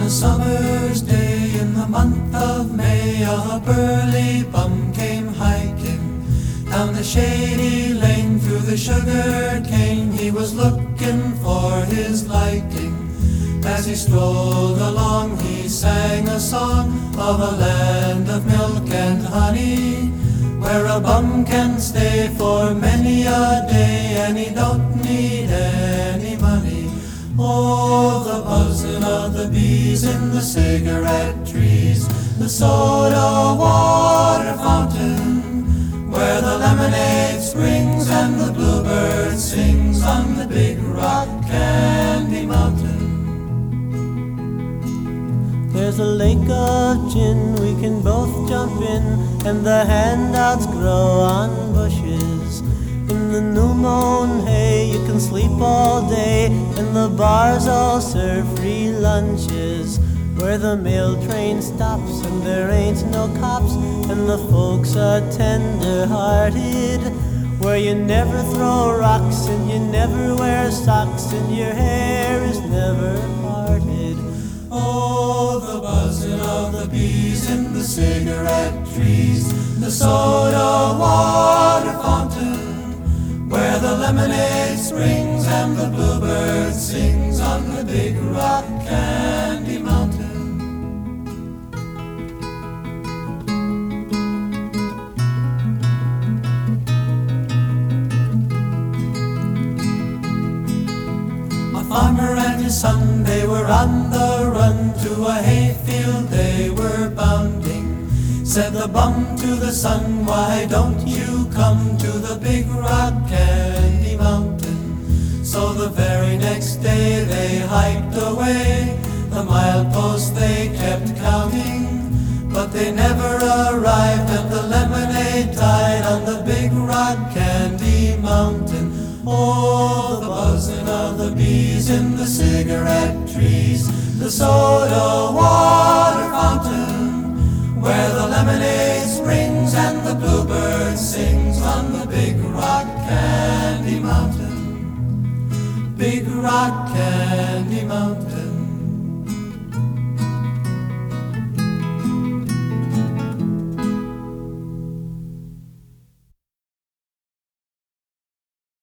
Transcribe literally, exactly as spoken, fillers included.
a summer's day in the month of May, a burly bum came hiking down the shady lane through the sugar cane. He was looking for his liking. As he strolled along, he sang a song of a land of milk and honey, where a bum can stay for many a day and he don't need any money. Oh, the buzzing of the bees in the cigarette trees, the soda water fountain, where the lemonade springs and the bluebird sings on the big rock candy mountain. There's a lake of gin we can both jump in, and the handouts grow on bushes. In the new mown hay you can sleep all day, and the bars all serve free lunches, where the mail train stops and there ain't no cops, and the folks are tender-hearted, where you never throw rocks and you never wear socks and your hair is never parted. Oh, the buzzing of the bees in the cigarette trees, the soda water fountain, where the lemonade springs and the bluebird sings on the big rock candy mountain. A farmer and his son, they were on the run to a hayfield they were bounding. Said the bum to the son, why don't you come to the big rock candy mountain? So the very next day they hiked away, the mileposts they kept counting, but they never arrived at the lemonade tide on the big rock candy mountain. Oh, the buzzing of the bees in the cigarette trees, the soda water fountain, where the lemonade springs and the bluebird sings on the big rock candy mountain. Big rock candy mountain.